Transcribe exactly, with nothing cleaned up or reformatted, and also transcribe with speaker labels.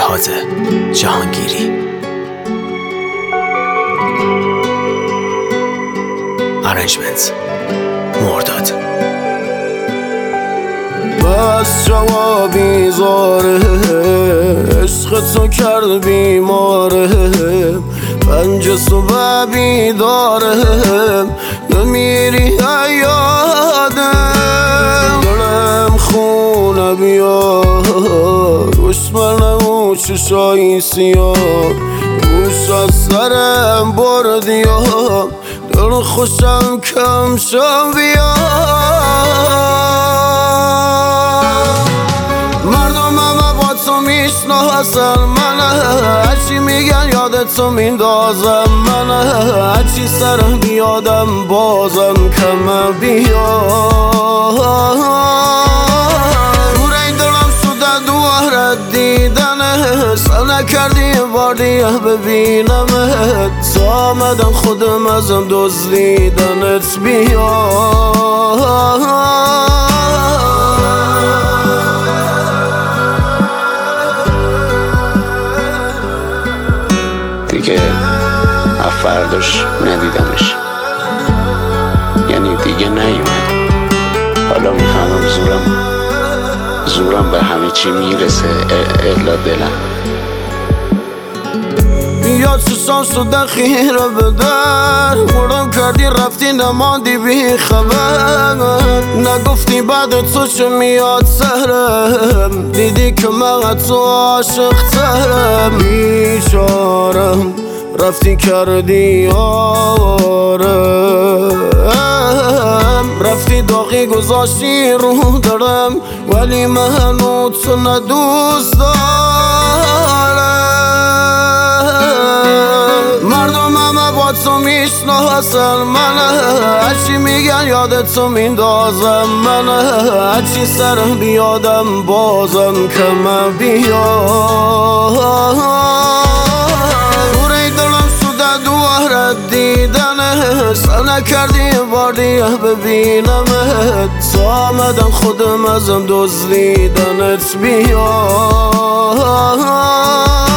Speaker 1: جهاد جهانگیری. ارنجمنت مرداد.
Speaker 2: بس جوابی زاره، عشق تو کرد بیماره، پنج صبح بیداره، نمیری یادم، دلم خونه بیار، دشمنم و چشایی سیاه، گوش از سرم بردیم، دل خوشم کم شم بیار. مردم همه با تو میشناسن منه، هرچی میگن یادتو میندازم منه، هرچی سرم بیادم بازم کم بیار. روی دلم شده دواره دیدنه، سر نکردی بار دیگه ببینمت، تا آمدم خودم ازم دزدیدنت بیار.
Speaker 3: دیگه افرداش ندیدمش، یعنی دیگه نیومد. حالا میفهمم زورم زورم به همه چی میرسه الا دلم.
Speaker 2: یا چشام شده خیره به در، مردم کردی رفتی نماندی بی خبر، نگفتی بعد تو چه میاد سرم، دیدی که من تو عاشق ترم، بیچارم رفتی کردی آرم، رفتی داغی گذاشتی رو دارم، ولی من تو ندوست دارم. مردم همه با تو میشناسن منه، هرچی میگن یادتو میندازم منه، هرچی سرم بیادم بازم کم بیار. روی دلم شده دواره دیدنه، سر نکردی بار دیگه ببینمت، تا آمدم خودم ازم دزدیدنت بیار.